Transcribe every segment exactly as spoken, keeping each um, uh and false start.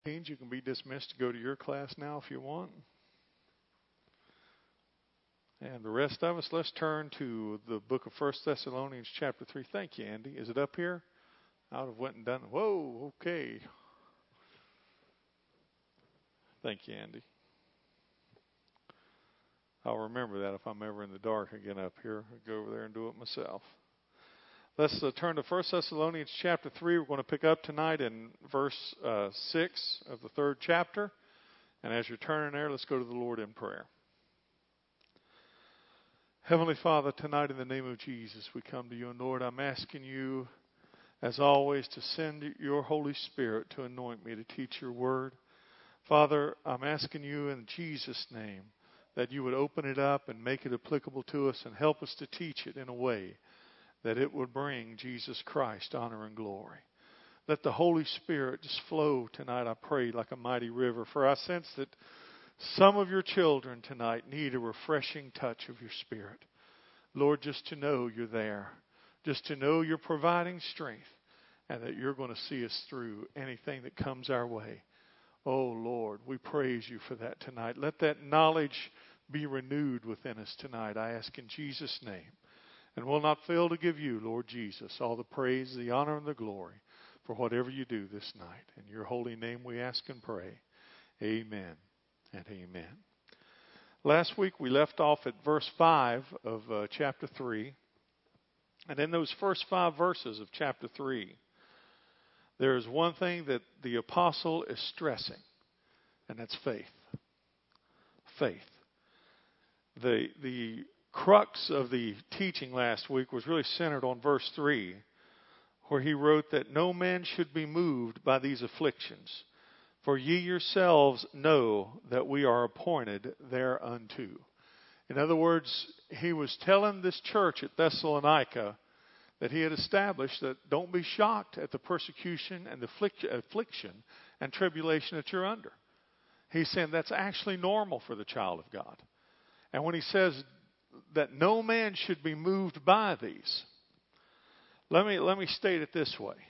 You can be dismissed to go to your class now if you want. And the rest of us, let's turn to the book of First Thessalonians chapter three. Thank you, Andy. Is it up here? I would have went and done it. Whoa, okay. Thank you, Andy. I'll remember that if I'm ever in the dark again up here. I'll go over there and do it myself. Let's uh, turn to First Thessalonians chapter three. We're going to pick up tonight in verse uh, six of the third chapter. And as you're turning there, let's go to the Lord in prayer. Heavenly Father, tonight in the name of Jesus, we come to you. And Lord, I'm asking you, as always, to send your Holy Spirit to anoint me to teach your word. Father, I'm asking you in Jesus' name that you would open it up and make it applicable to us and help us to teach it in a way that it would bring Jesus Christ honor and glory. Let the Holy Spirit just flow tonight, I pray, like a mighty river. For I sense that some of your children tonight need a refreshing touch of your Spirit. Lord, just to know you're there. Just to know you're providing strength and that you're going to see us through anything that comes our way. Oh, Lord, we praise you for that tonight. Let that knowledge be renewed within us tonight, I ask in Jesus' name. And will not fail to give you, Lord Jesus, all the praise, the honor, and the glory for whatever you do this night. In your holy name we ask and pray. Amen and amen. Last week we left off at verse five of uh, chapter three. And in those first five verses of chapter three, there is one thing that the apostle is stressing, and that's faith. Faith. The, the crux of the teaching last week was really centered on verse three, where he wrote that no man should be moved by these afflictions, for ye yourselves know that we are appointed thereunto. In other words, he was telling this church at Thessalonica that he had established that don't be shocked at the persecution and the affliction and tribulation that you're under. He's saying that's actually normal for the child of God. And when he says that no man should be moved by these, let me, let me state it this way.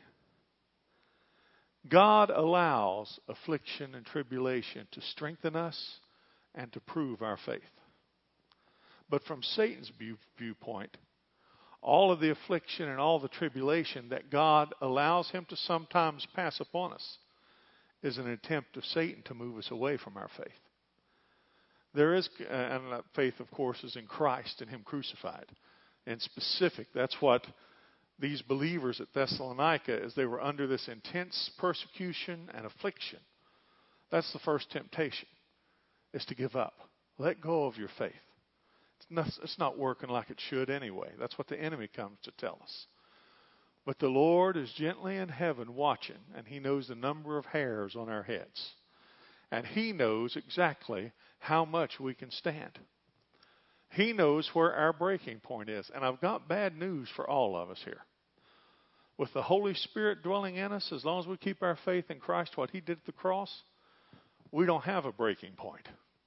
God allows affliction and tribulation to strengthen us and to prove our faith. But from Satan's view, viewpoint, all of the affliction and all the tribulation that God allows him to sometimes pass upon us is an attempt of Satan to move us away from our faith. There is, and that faith, of course, is in Christ and him crucified. In specific, that's what these believers at Thessalonica, as they were under this intense persecution and affliction, that's the first temptation, is to give up. Let go of your faith. It's not, it's not working like it should anyway. That's what the enemy comes to tell us. But the Lord is gently in heaven watching, and he knows the number of hairs on our heads. And he knows exactly how much we can stand. He knows where our breaking point is. And I've got bad news for all of us here. With the Holy Spirit dwelling in us, as long as we keep our faith in Christ, what he did at the cross, we don't have a breaking point.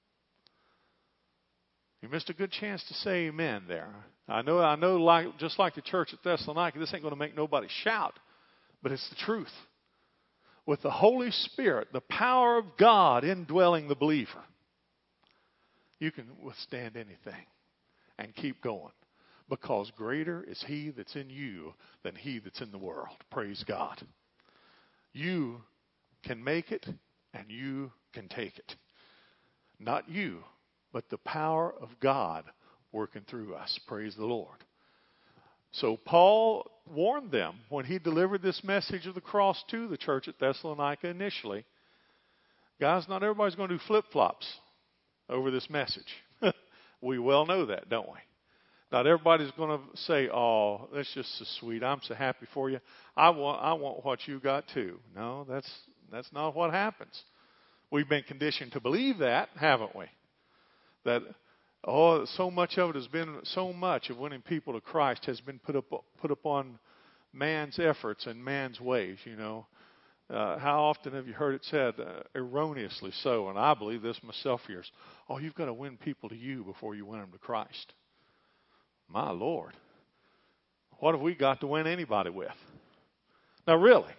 You missed a good chance to say amen there. I know, I know, like just like the church at Thessalonica, this ain't going to make nobody shout, but it's the truth. With the Holy Spirit, the power of God indwelling the believer, you can withstand anything and keep going. Because greater is he that's in you than he that's in the world. Praise God. You can make it and you can take it. Not you, but the power of God working through us. Praise the Lord. So Paul warned them when he delivered this message of the cross to the church at Thessalonica initially. Guys, not everybody's going to do flip-flops over this message. We well know that, don't we? Not everybody's going to say, oh, that's just so sweet. I'm so happy for you. I want I want what you got too. No, that's that's not what happens. We've been conditioned to believe that, haven't we? That Oh, so much of it has been, so much of winning people to Christ has been put up put upon man's efforts and man's ways, you know. Uh, how often have you heard it said, uh, erroneously so, and I believe this myself for years, oh, you've got to win people to you before you win them to Christ. My Lord. What have we got to win anybody with? Now, really,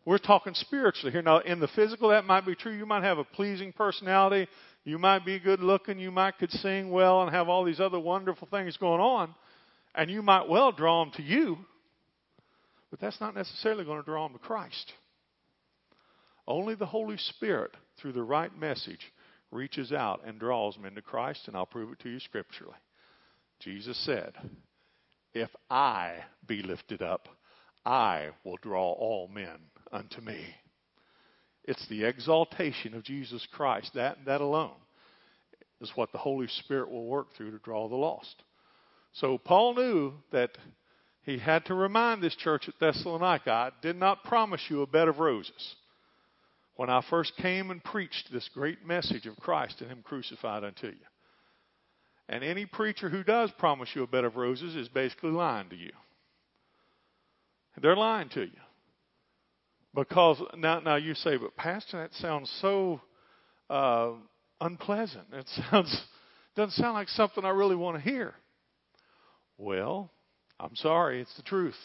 We're talking spiritually here. Now, in the physical, that might be true. You might have a pleasing personality. You might be good looking. You might could sing well and have all these other wonderful things going on. And you might well draw them to you. But that's not necessarily going to draw them to Christ. Only the Holy Spirit, through the right message, reaches out and draws men to Christ. And I'll prove it to you scripturally. Jesus said, if I be lifted up, I will draw all men unto me. It's the exaltation of Jesus Christ. That, that alone is what the Holy Spirit will work through to draw the lost. So Paul knew that he had to remind this church at Thessalonica, I did not promise you a bed of roses when I first came and preached this great message of Christ and Him crucified unto you. And any preacher who does promise you a bed of roses is basically lying to you. They're lying to you. Because, now, now you say, but Pastor, that sounds so uh, unpleasant. It sounds doesn't sound like something I really want to hear. Well, I'm sorry, it's the truth.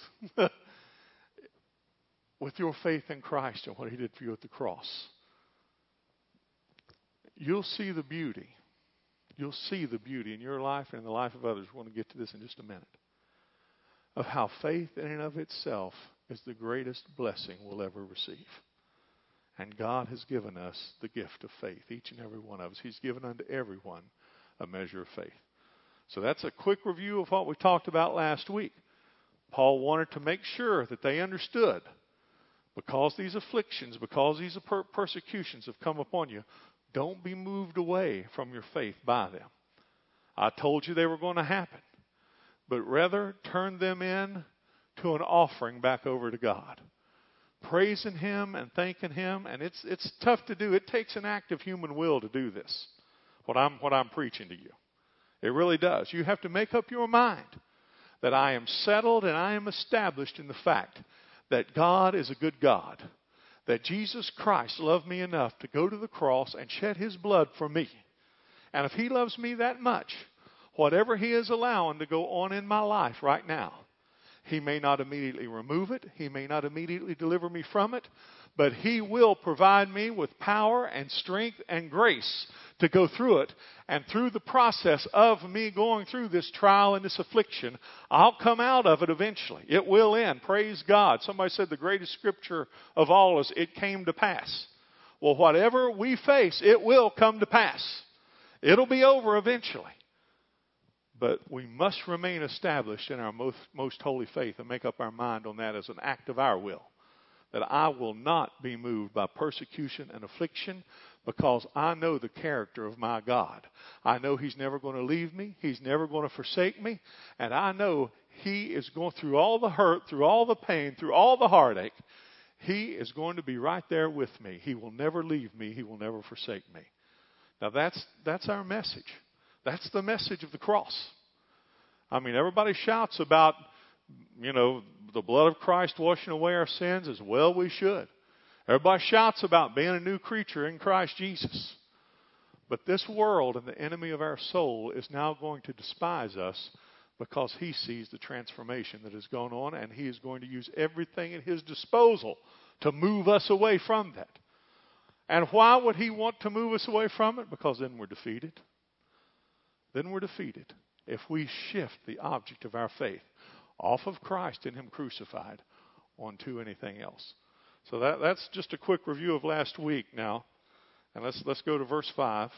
With your faith in Christ and what He did for you at the cross, you'll see the beauty. You'll see the beauty in your life and in the life of others. We're going to get to this in just a minute. Of how faith in and of itself is the greatest blessing we'll ever receive. And God has given us the gift of faith, each and every one of us. He's given unto everyone a measure of faith. So that's a quick review of what we talked about last week. Paul wanted to make sure that they understood, because these afflictions, because these per- persecutions have come upon you, don't be moved away from your faith by them. I told you they were going to happen. But rather, turn them in to an offering back over to God. Praising Him and thanking Him. And it's it's tough to do. It takes an act of human will to do this. What I'm what I'm preaching to you. It really does. You have to make up your mind that I am settled and I am established in the fact that God is a good God. That Jesus Christ loved me enough to go to the cross and shed His blood for me. And if He loves me that much, whatever He is allowing to go on in my life right now, He may not immediately remove it. He may not immediately deliver me from it. But He will provide me with power and strength and grace to go through it. And through the process of me going through this trial and this affliction, I'll come out of it eventually. It will end. Praise God. Somebody said the greatest scripture of all is, it came to pass. Well, whatever we face, it will come to pass. It'll be over eventually. But we must remain established in our most, most holy faith and make up our mind on that as an act of our will. That I will not be moved by persecution and affliction, because I know the character of my God. I know He's never going to leave me. He's never going to forsake me. And I know He is going through all the hurt, through all the pain, through all the heartache. He is going to be right there with me. He will never leave me. He will never forsake me. Now that's that's our message. That's the message of the cross. I mean, everybody shouts about, you know, the blood of Christ washing away our sins. As well we should. Everybody shouts about being a new creature in Christ Jesus. But this world and the enemy of our soul is now going to despise us, because he sees the transformation that has gone on, and he is going to use everything at his disposal to move us away from that. And why would he want to move us away from it? Because then we're defeated. Then we're defeated if we shift the object of our faith off of Christ and Him crucified onto anything else. So that, that's just a quick review of last week now. And let's let's go to verse five.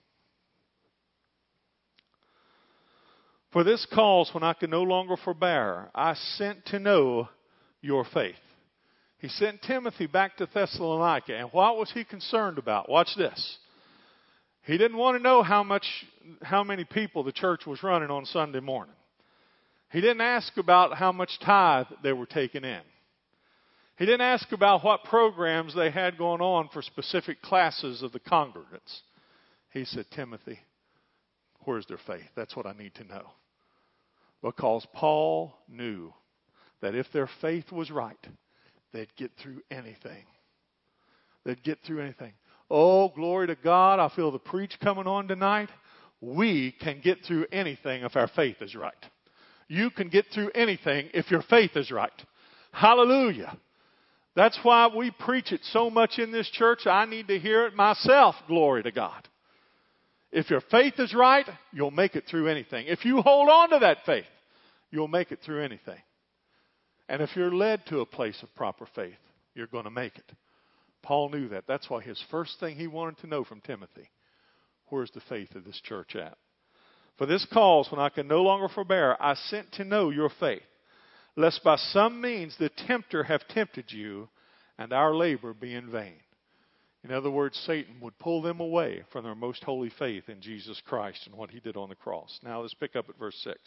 For this cause, when I could no longer forbear, I sent to know your faith. He sent Timothy back to Thessalonica. And what was he concerned about? Watch this. He didn't want to know how much, how many people the church was running on Sunday morning. He didn't ask about how much tithe they were taking in. He didn't ask about what programs they had going on for specific classes of the congregants. He said, Timothy, where's their faith? That's what I need to know. Because Paul knew that if their faith was right, they'd get through anything. They'd get through anything. Oh, glory to God. I feel the preach coming on tonight. We can get through anything if our faith is right. You can get through anything if your faith is right. Hallelujah. That's why we preach it so much in this church. I need to hear it myself. Glory to God. If your faith is right, you'll make it through anything. If you hold on to that faith, you'll make it through anything. And if you're led to a place of proper faith, you're going to make it. Paul knew that. That's why his first thing he wanted to know from Timothy, where's the faith of this church at? For this cause, when I can no longer forbear, I sent to know your faith, lest by some means the tempter have tempted you, and our labor be in vain. In other words, Satan would pull them away from their most holy faith in Jesus Christ and what he did on the cross. Now let's pick up at verse six.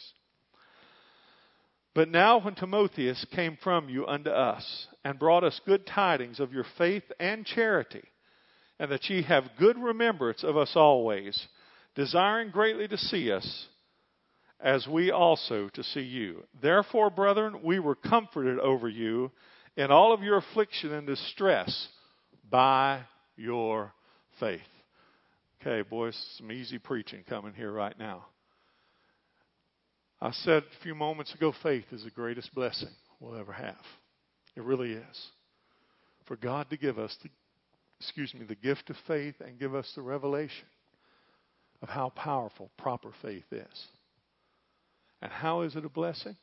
But now when Timotheus came from you unto us, and brought us good tidings of your faith and charity, and that ye have good remembrance of us always, desiring greatly to see us, as we also to see you. Therefore, brethren, we were comforted over you in all of your affliction and distress by your faith. Okay, boys, some easy preaching coming here right now. I said a few moments ago, faith is the greatest blessing we'll ever have. It really is. For God to give us the, excuse me, the gift of faith and give us the revelation of how powerful proper faith is. And how is it a blessing?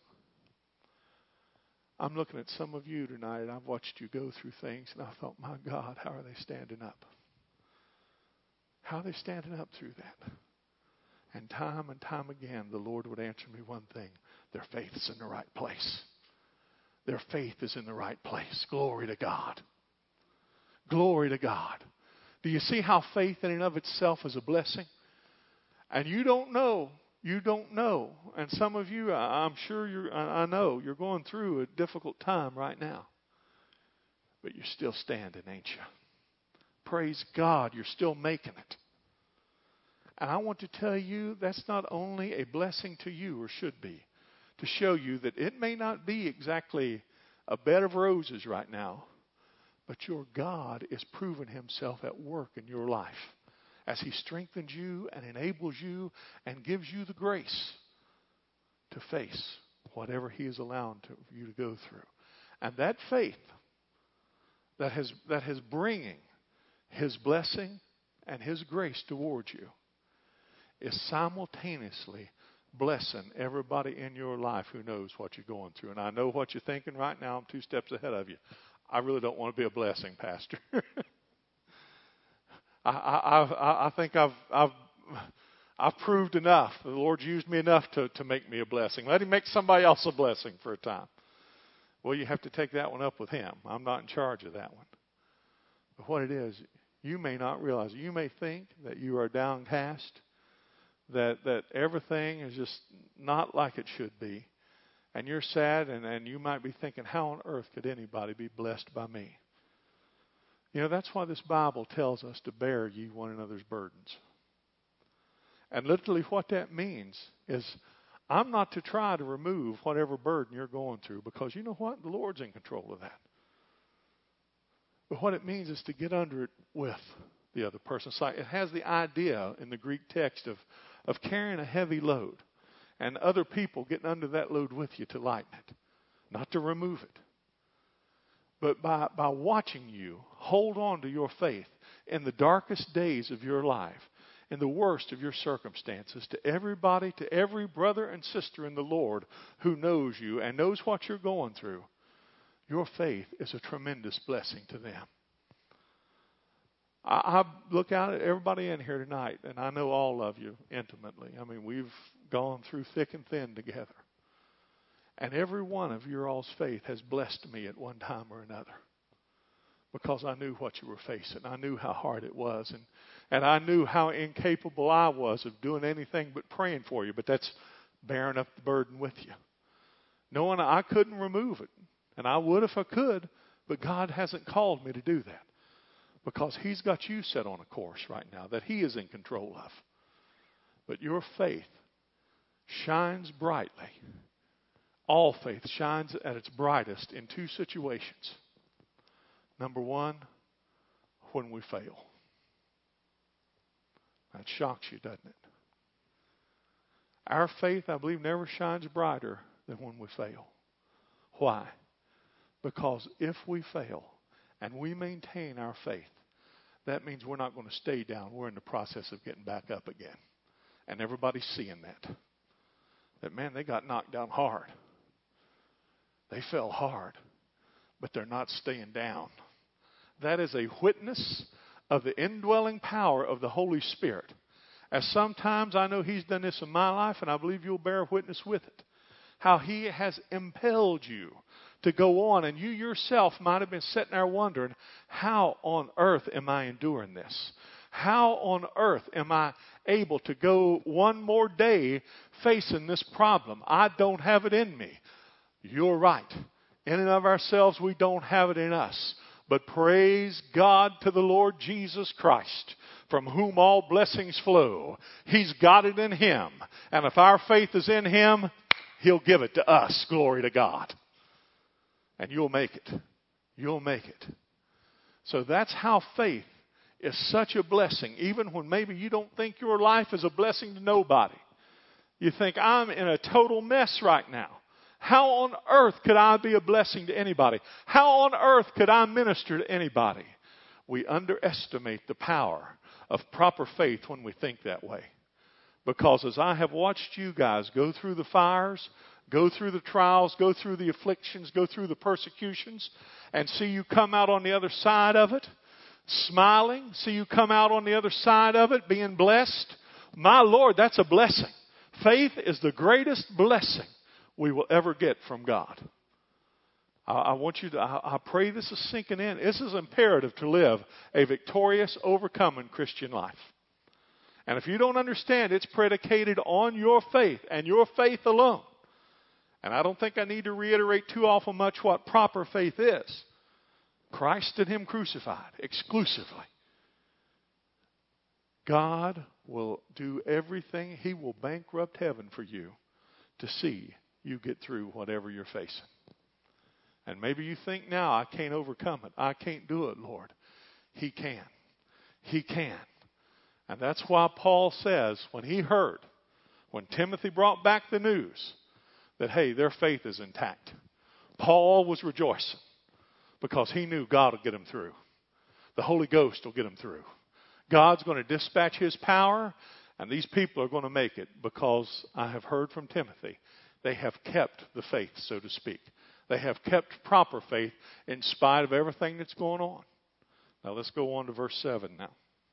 I'm looking at some of you tonight, and I've watched you go through things, and I thought, my God, how are they standing up? How are they standing up through that? And time and time again, the Lord would answer me one thing: their faith is in the right place. Their faith is in the right place. Glory to God. Glory to God. Do you see how faith in and of itself is a blessing? And you don't know. You don't know. And some of you, I'm sure you're, I know, you're going through a difficult time right now. But you're still standing, ain't you? Praise God, you're still making it. And I want to tell you, that's not only a blessing to you, or should be, to show you that it may not be exactly a bed of roses right now, but your God is proving himself at work in your life as he strengthens you and enables you and gives you the grace to face whatever he is allowing to, you to go through. And that faith that has that is bringing his blessing and his grace towards you is simultaneously blessing everybody in your life who knows what you're going through. And I know what you're thinking right now. I'm two steps ahead of you. I really don't want to be a blessing, Pastor. I, I, I, I think I've, I've, I've proved enough. The Lord's used me enough to, to make me a blessing. Let him make somebody else a blessing for a time. Well, you have to take that one up with him. I'm not in charge of that one. But what it is, you may not realize. You may think that you are downcast, that that everything is just not like it should be, and you're sad, and, and you might be thinking, how on earth could anybody be blessed by me? You know, that's why this Bible tells us to bear ye one another's burdens. And literally what that means is I'm not to try to remove whatever burden you're going through, because you know what? The Lord's in control of that. But what it means is to get under it with the other person. It's like it has the idea in the Greek text of, of carrying a heavy load and other people getting under that load with you to lighten it, not to remove it. But by, by watching you hold on to your faith in the darkest days of your life, in the worst of your circumstances, to everybody, to every brother and sister in the Lord who knows you and knows what you're going through, your faith is a tremendous blessing to them. I, I look out at everybody in here tonight, and I know all of you intimately. I mean, we've gone through thick and thin together. And every one of your all's faith has blessed me at one time or another, because I knew what you were facing. I knew how hard it was. And, and I knew how incapable I was of doing anything but praying for you. But that's bearing up the burden with you, knowing I couldn't remove it. And I would if I could, but God hasn't called me to do that, because he's got you set on a course right now that he is in control of. But your faith shines brightly. All faith shines at its brightest in two situations. Number one, when we fail. That shocks you, doesn't it? Our faith, I believe, never shines brighter than when we fail. Why? Because if we fail, and we maintain our faith, that means we're not going to stay down. We're in the process of getting back up again. And everybody's seeing that. That, man, they got knocked down hard. They fell hard, but they're not staying down. That is a witness of the indwelling power of the Holy Spirit. As sometimes I know He's done this in my life, and I believe you'll bear witness with it. How He has impelled you to go on, and you yourself might have been sitting there wondering, how on earth am I enduring this? How on earth am I able to go one more day facing this problem? I don't have it in me. You're right. In and of ourselves, we don't have it in us. But praise God to the Lord Jesus Christ, from whom all blessings flow. He's got it in Him. And if our faith is in Him, He'll give it to us. Glory to God. And you'll make it. You'll make it. So that's how faith is such a blessing. Even when maybe you don't think your life is a blessing to nobody. You think, I'm in a total mess right now. How on earth could I be a blessing to anybody? How on earth could I minister to anybody? We underestimate the power of proper faith when we think that way. Because as I have watched you guys go through the fires, go through the trials, go through the afflictions, go through the persecutions, and see you come out on the other side of it, smiling, see you come out on the other side of it, being blessed. My Lord, that's a blessing. Faith is the greatest blessing we will ever get from God. I, I want you to, I, I pray this is sinking in. This is imperative to live a victorious, overcoming Christian life. And if you don't understand, it's predicated on your faith and your faith alone. And I don't think I need to reiterate too awful much what proper faith is. Christ and Him crucified, exclusively. God will do everything. He will bankrupt heaven for you to see you get through whatever you're facing. And maybe you think now, I can't overcome it. I can't do it, Lord. He can. He can. And that's why Paul says, when he heard, when Timothy brought back the news, that, hey, their faith is intact. Paul was rejoicing because he knew God will get him through. The Holy Ghost will get him through. God's going to dispatch His power, and these people are going to make it because I have heard from Timothy. They have kept the faith, so to speak. They have kept proper faith in spite of everything that's going on. Now let's go on to verse seven now.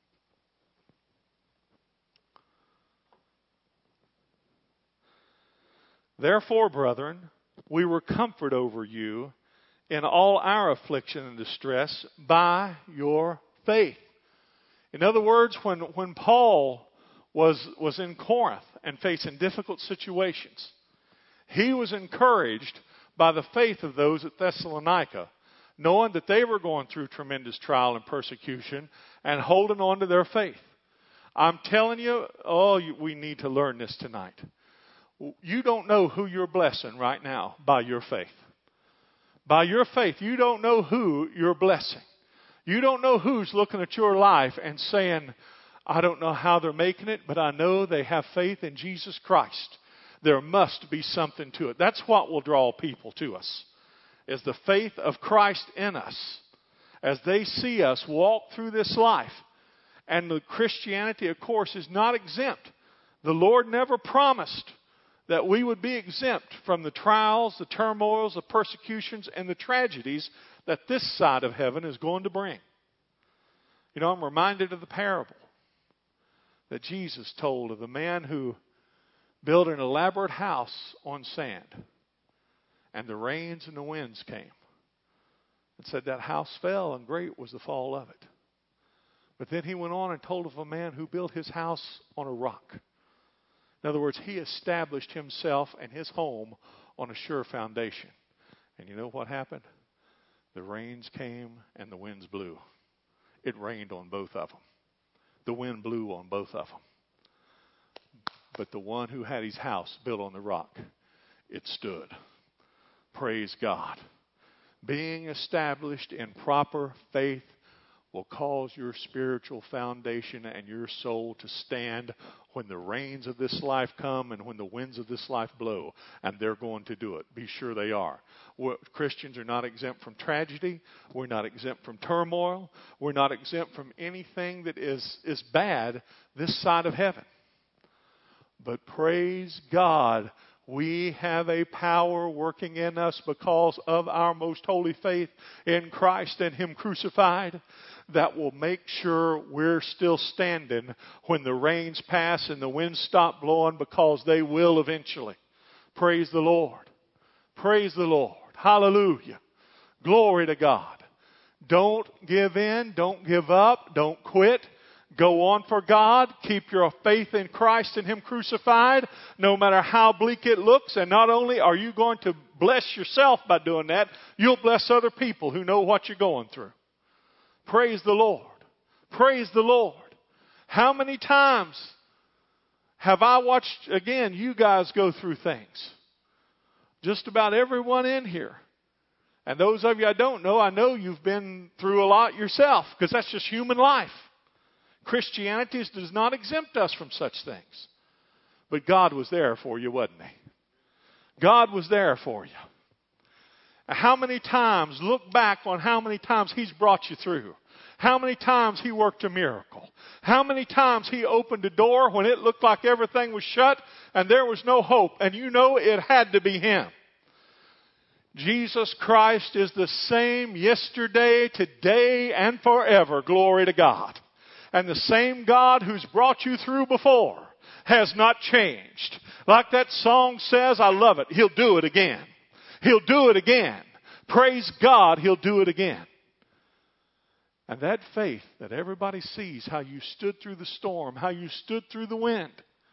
Therefore, brethren, we were comfort over you in all our affliction and distress by your faith. In other words, when, when Paul was, was in Corinth and facing difficult situations, he was encouraged by the faith of those at Thessalonica, knowing that they were going through tremendous trial and persecution and holding on to their faith. I'm telling you, oh, we need to learn this tonight. You don't know who you're blessing right now by your faith. By your faith, you don't know who you're blessing. You don't know who's looking at your life and saying, I don't know how they're making it, but I know they have faith in Jesus Christ. There must be something to it. That's what will draw people to us, is the faith of Christ in us. As they see us walk through this life. And the Christianity, of course, is not exempt. The Lord never promised that we would be exempt from the trials, the turmoils, the persecutions, and the tragedies that this side of heaven is going to bring. You know, I'm reminded of the parable that Jesus told of the man who built an elaborate house on sand. And the rains and the winds came. And said that house fell, and great was the fall of it. But then he went on and told of a man who built his house on a rock. In other words, he established himself and his home on a sure foundation. And you know what happened? The rains came and the winds blew. It rained on both of them. The wind blew on both of them. But the one who had his house built on the rock, it stood. Praise God. Being established in proper faith will cause your spiritual foundation and your soul to stand when the rains of this life come and when the winds of this life blow. And they're going to do it. Be sure they are. We're, Christians are not exempt from tragedy. We're not exempt from turmoil. We're not exempt from anything that is, is bad this side of heaven. But praise God, we have a power working in us because of our most holy faith in Christ and Him crucified that will make sure we're still standing when the rains pass and the winds stop blowing, because they will eventually. Praise the Lord. Praise the Lord. Hallelujah. Glory to God. Don't give in. Don't give up. Don't quit. Go on for God. Keep your faith in Christ and Him crucified, no matter how bleak it looks. And not only are you going to bless yourself by doing that, you'll bless other people who know what you're going through. Praise the Lord. Praise the Lord. How many times have I watched, again, you guys go through things? Just about everyone in here. And those of you I don't know, I know you've been through a lot yourself, because that's just human life. Christianity does not exempt us from such things. But God was there for you, wasn't He? God was there for you. How many times, look back on how many times He's brought you through. How many times He worked a miracle. How many times He opened a door when it looked like everything was shut and there was no hope. And you know it had to be Him. Jesus Christ is the same yesterday, today, and forever. Glory to God. And the same God who's brought you through before has not changed. Like that song says, I love it. He'll do it again. He'll do it again. Praise God, He'll do it again. And that faith that everybody sees, how you stood through the storm, how you stood through the wind,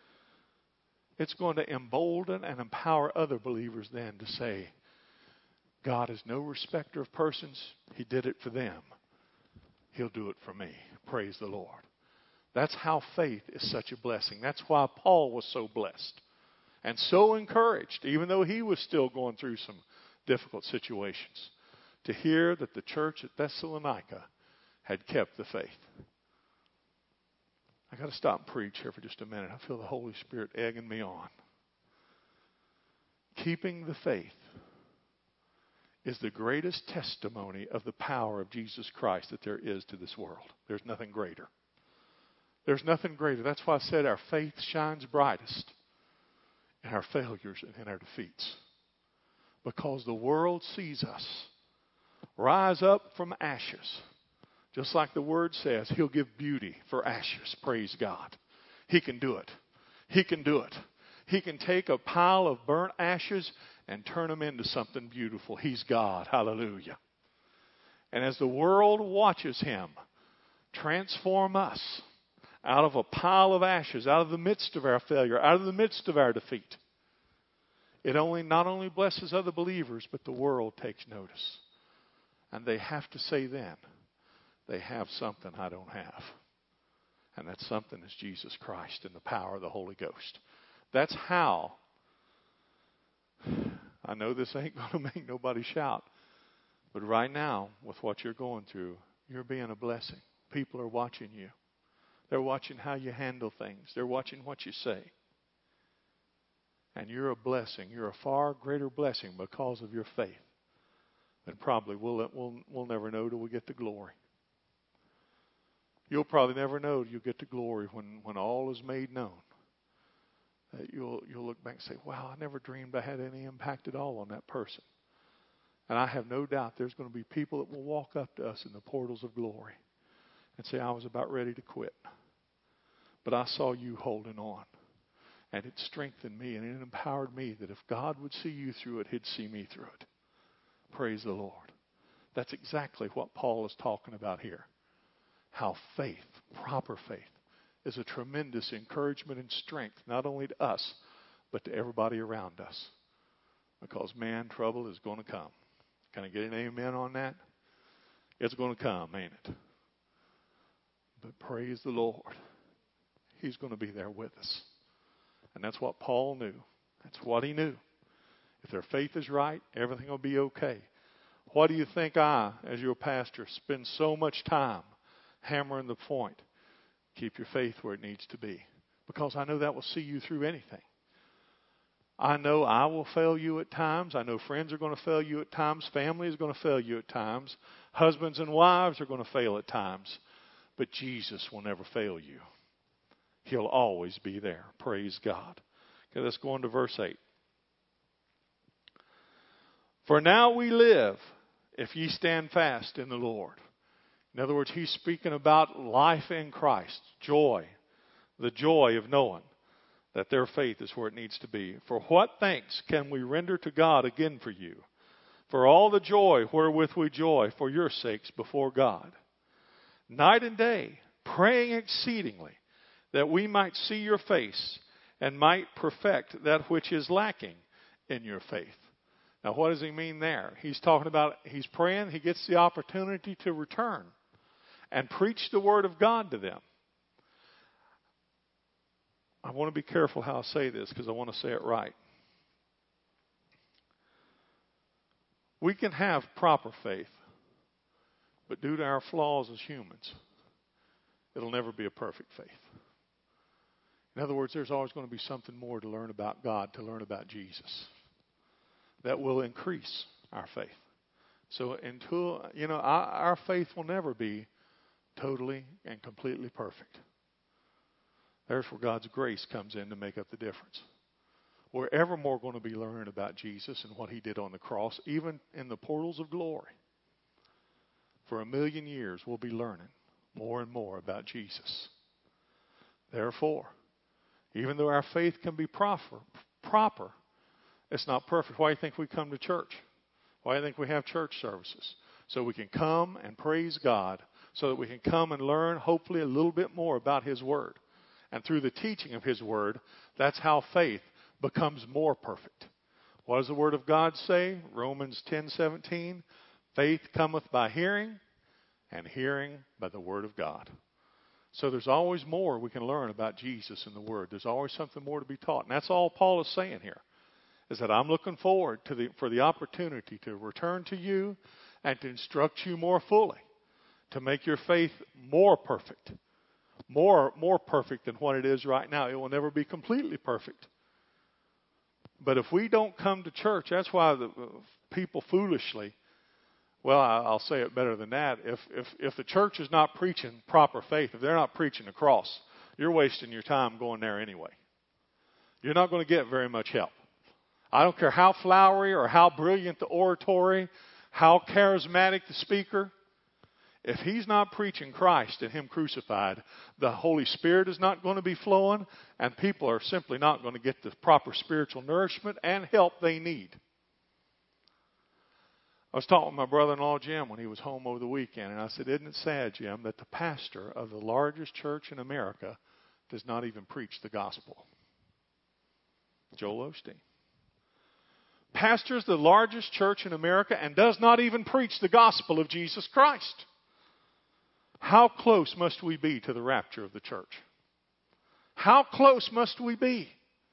it's going to embolden and empower other believers then to say, God is no respecter of persons. He did it for them. He'll do it for me. Praise the Lord. That's how faith is such a blessing. That's why Paul was so blessed and so encouraged, even though he was still going through some difficult situations, to hear that the church at Thessalonica had kept the faith. I got to stop and preach here for just a minute. I feel the Holy Spirit egging me on. Keeping the faith is the greatest testimony of the power of Jesus Christ that there is to this world. There's nothing greater. There's nothing greater. That's why I said our faith shines brightest in our failures and in our defeats. Because the world sees us rise up from ashes. Just like the Word says, He'll give beauty for ashes. Praise God. He can do it. He can do it. He can take a pile of burnt ashes and turn them into something beautiful. He's God. Hallelujah. And as the world watches Him transform us out of a pile of ashes, out of the midst of our failure, out of the midst of our defeat, it only not only blesses other believers, but the world takes notice. And they have to say then, they have something I don't have. And that something is Jesus Christ and the power of the Holy Ghost. That's how. I know this ain't going to make nobody shout. But right now, with what you're going through, you're being a blessing. People are watching you. They're watching how you handle things. They're watching what you say. And you're a blessing. You're a far greater blessing because of your faith. And probably we'll, we'll, we'll never know till we get to glory. You'll probably never know till you get to glory when, when all is made known. That you'll, you'll look back and say, wow, I never dreamed I had any impact at all on that person. And I have no doubt there's going to be people that will walk up to us in the portals of glory and say, I was about ready to quit. But I saw you holding on. And it strengthened me and it empowered me that if God would see you through it, He'd see me through it. Praise the Lord. That's exactly what Paul is talking about here. How faith, proper faith, is a tremendous encouragement and strength, not only to us, but to everybody around us. Because, man, trouble is going to come. Can I get an amen on that? It's going to come, ain't it? But praise the Lord. He's going to be there with us. And that's what Paul knew. That's what he knew. If their faith is right, everything will be okay. Why do you think I, as your pastor, spend so much time hammering the point. Keep your faith where it needs to be. Because I know that will see you through anything. I know I will fail you at times. I know friends are going to fail you at times. Family is going to fail you at times. Husbands and wives are going to fail at times. But Jesus will never fail you. He'll always be there. Praise God. Okay, let's go on to verse eight. For now we live, if ye stand fast in the Lord. In other words, he's speaking about life in Christ, joy, the joy of knowing that their faith is where it needs to be. For what thanks can we render to God again for you? For all the joy wherewith we joy for your sakes before God. Night and day, praying exceedingly, that we might see your face and might perfect that which is lacking in your faith. Now, what does he mean there? He's talking about, he's praying, he gets the opportunity to return and preach the word of God to them. I want to be careful how I say this because I want to say it right. We can have proper faith, but due to our flaws as humans, it'll never be a perfect faith. In other words, there's always going to be something more to learn about God, to learn about Jesus, that will increase our faith. So until, you know, our, our faith will never be totally and completely perfect. There's where God's grace comes in to make up the difference. We're ever more going to be learning about Jesus and what he did on the cross, even in the portals of glory. For a million years, we'll be learning more and more about Jesus. Therefore, even though our faith can be proper, proper, it's not perfect. Why do you think we come to church? Why do you think we have church services? So we can come and praise God, so that we can come and learn, hopefully, a little bit more about his word. And through the teaching of his word, that's how faith becomes more perfect. What does the word of God say? Romans ten seventeen. Faith cometh by hearing, and hearing by the word of God. So there's always more we can learn about Jesus in the word. There's always something more to be taught. And that's all Paul is saying here, is that I'm looking forward to the for the opportunity to return to you and to instruct you more fully, to make your faith more perfect. More, more perfect than what it is right now. It will never be completely perfect. But if we don't come to church, that's why the people foolishly, well, I'll say it better than that. If, if, if the church is not preaching proper faith, if they're not preaching the cross, you're wasting your time going there anyway. You're not going to get very much help. I don't care how flowery or how brilliant the oratory, how charismatic the speaker. If he's not preaching Christ and him crucified, the Holy Spirit is not going to be flowing, and people are simply not going to get the proper spiritual nourishment and help they need. I was talking with my brother-in-law, Jim, when he was home over the weekend, and I said, isn't it sad, Jim, that the pastor of the largest church in America does not even preach the gospel? Joel Osteen. Pastors the largest church in America and does not even preach the gospel of Jesus Christ. How close must we be to the rapture of the church? How close must we be?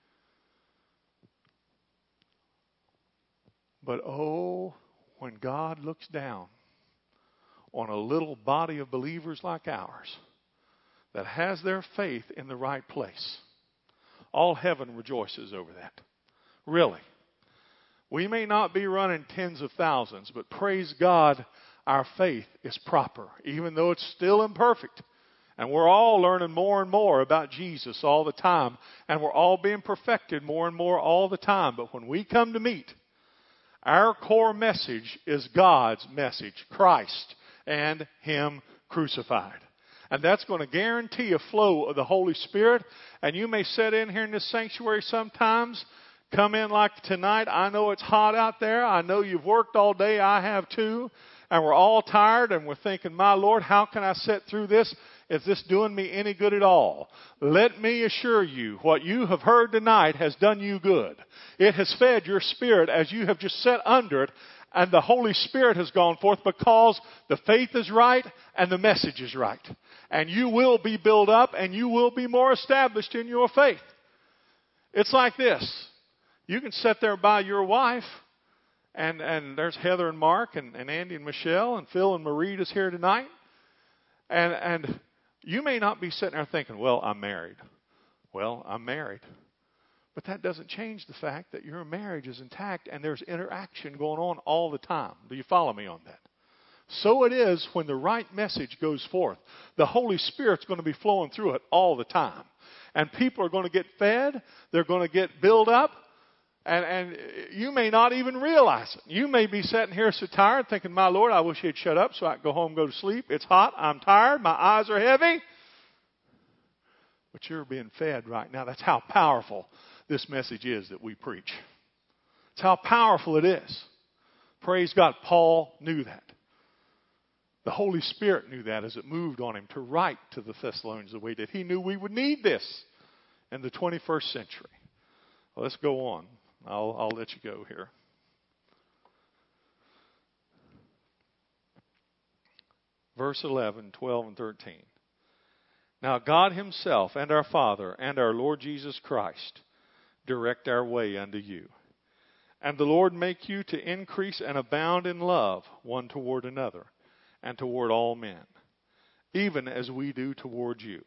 But oh, when God looks down on a little body of believers like ours that has their faith in the right place, all heaven rejoices over that. Really. We may not be running tens of thousands, but praise God, our faith is proper, even though it's still imperfect. And we're all learning more and more about Jesus all the time. And we're all being perfected more and more all the time. But when we come to meet, our core message is God's message, Christ and him crucified. And that's going to guarantee a flow of the Holy Spirit. And you may sit in here in this sanctuary sometimes, come in like tonight. I know it's hot out there. I know you've worked all day. I have too. And we're all tired and we're thinking, my Lord, how can I sit through this? Is this doing me any good at all? Let me assure you, what you have heard tonight has done you good. It has fed your spirit as you have just sat under it, and the Holy Spirit has gone forth because the faith is right and the message is right. And you will be built up and you will be more established in your faith. It's like this. You can sit there by your wife, and, and there's Heather and Mark and, and Andy and Michelle and Phil and Marie is here tonight. And, and you may not be sitting there thinking, well, I'm married. Well, I'm married. But that doesn't change the fact that your marriage is intact and there's interaction going on all the time. Do you follow me on that? So it is when the right message goes forth. The Holy Spirit's going to be flowing through it all the time. And people are going to get fed. They're going to get built up. And, and you may not even realize it. You may be sitting here so tired thinking, my Lord, I wish he'd shut up so I could go home and go to sleep. It's hot. I'm tired. My eyes are heavy. But you're being fed right now. That's how powerful this message is that we preach. It's how powerful it is. Praise God. Paul knew that. The Holy Spirit knew that as it moved on him to write to the Thessalonians the way that he knew we would need this in the twenty-first century. Well, let's go on. I'll, I'll let you go here. Verse eleven, twelve, and thirteen. Now God himself and our Father and our Lord Jesus Christ direct our way unto you. And the Lord make you to increase and abound in love one toward another and toward all men, even as we do toward you,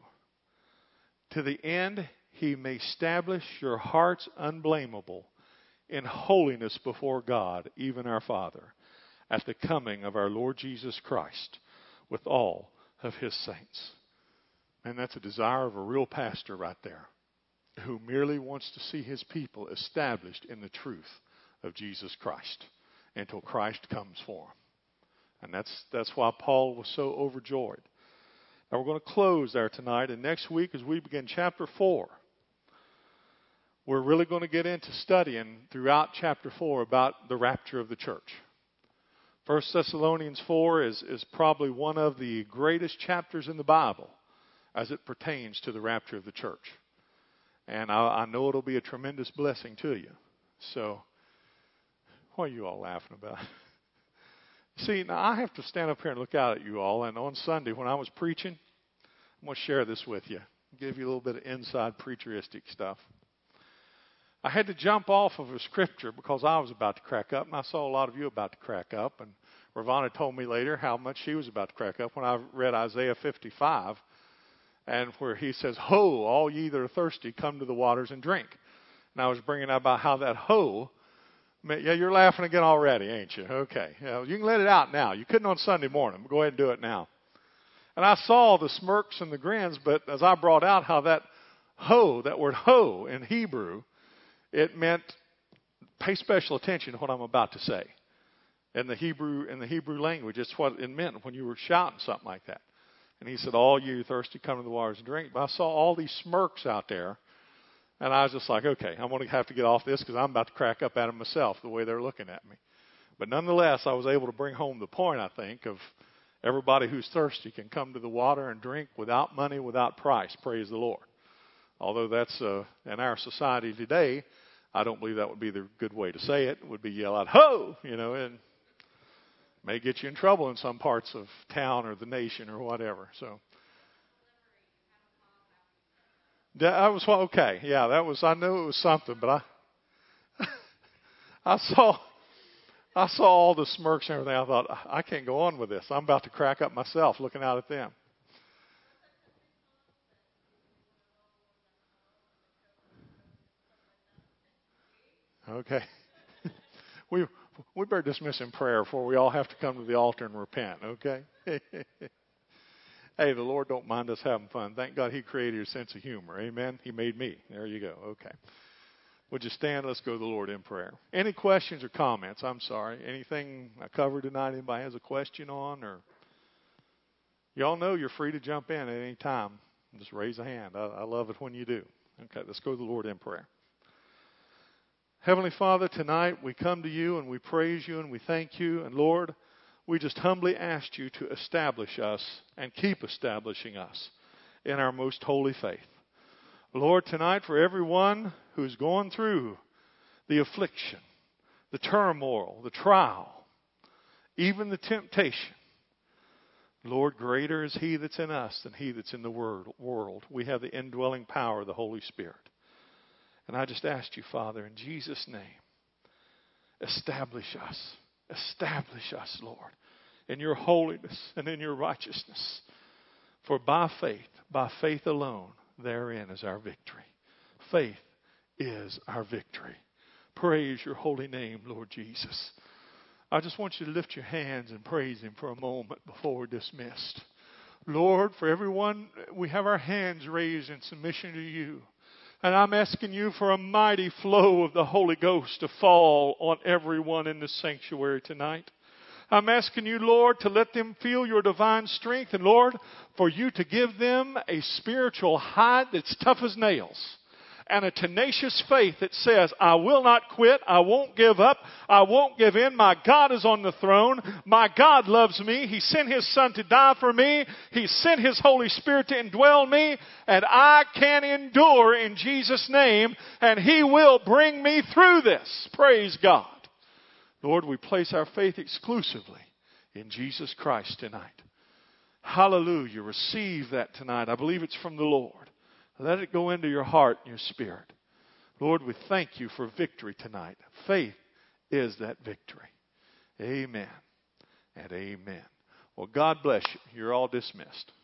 to the end he may establish your hearts unblameable in holiness before God, even our Father, at the coming of our Lord Jesus Christ with all of his saints. And that's a desire of a real pastor right there, who merely wants to see his people established in the truth of Jesus Christ until Christ comes for them. And that's that's why Paul was so overjoyed. Now we're going to close there tonight, and next week as we begin chapter four, we're really going to get into studying throughout chapter four about the rapture of the church. First Thessalonians four is, is probably one of the greatest chapters in the Bible as it pertains to the rapture of the church. And I, I know it'll be a tremendous blessing to you. So, what are you all laughing about? See, now I have to stand up here and look out at you all. And on Sunday when I was preaching, I'm going to share this with you. Give you a little bit of inside preacheristic stuff. I had to jump off of a scripture because I was about to crack up. And I saw a lot of you about to crack up. And Ravonna told me later how much she was about to crack up when I read Isaiah fifty-five. And where he says, ho, all ye that are thirsty, come to the waters and drink. And I was bringing up about how that ho, yeah, you're laughing again already, ain't you? Okay. Yeah, you can let it out now. You couldn't on Sunday morning, but go ahead and do it now. And I saw the smirks and the grins, but as I brought out how that ho, that word ho in Hebrew, it meant pay special attention to what I'm about to say. In the Hebrew, in the Hebrew language, it's what it meant when you were shouting something like that. And he said, all you thirsty, come to the waters and drink. But I saw all these smirks out there. And I was just like, okay, I'm going to have to get off this because I'm about to crack up at them myself the way they're looking at me. But nonetheless, I was able to bring home the point, I think, of everybody who's thirsty can come to the water and drink without money, without price. Praise the Lord. Although that's uh, in our society today, I don't believe that would be the good way to say it. It would be yell out, ho, you know, and may get you in trouble in some parts of town or the nation or whatever. So that was okay. Yeah, that was. I knew it was something, but I, I saw, I saw all the smirks and everything. I thought I can't go on with this. I'm about to crack up myself looking out at them. Okay, we. We better dismiss in prayer before we all have to come to the altar and repent, okay? Hey, the Lord don't mind us having fun. Thank God he created a sense of humor. Amen? He made me. There you go. Okay. Would you stand? Let's go to the Lord in prayer. Any questions or comments? I'm sorry. Anything I covered tonight anybody has a question on? Or y'all know you're free to jump in at any time. Just raise a hand. I, I love it when you do. Okay, let's go to the Lord in prayer. Heavenly Father, tonight we come to you and we praise you and we thank you. And Lord, we just humbly ask you to establish us and keep establishing us in our most holy faith. Lord, tonight for everyone who's going through the affliction, the turmoil, the trial, even the temptation, Lord, greater is he that's in us than he that's in the world. We have the indwelling power of the Holy Spirit. And I just asked you, Father, in Jesus' name, establish us. Establish us, Lord, in your holiness and in your righteousness. For by faith, by faith alone, therein is our victory. Faith is our victory. Praise your holy name, Lord Jesus. I just want you to lift your hands and praise him for a moment before we're dismissed. Lord, for everyone, we have our hands raised in submission to you. And I'm asking you for a mighty flow of the Holy Ghost to fall on everyone in this sanctuary tonight. I'm asking you, Lord, to let them feel your divine strength. And Lord, for you to give them a spiritual hide that's tough as nails. And a tenacious faith that says, I will not quit. I won't give up. I won't give in. My God is on the throne. My God loves me. He sent His Son to die for me. He sent His Holy Spirit to indwell me. And I can endure in Jesus' name. And He will bring me through this. Praise God. Lord, we place our faith exclusively in Jesus Christ tonight. Hallelujah. Receive that tonight. I believe it's from the Lord. Let it go into your heart and your spirit. Lord, we thank you for victory tonight. Faith is that victory. Amen and amen. Well, God bless you. You're all dismissed.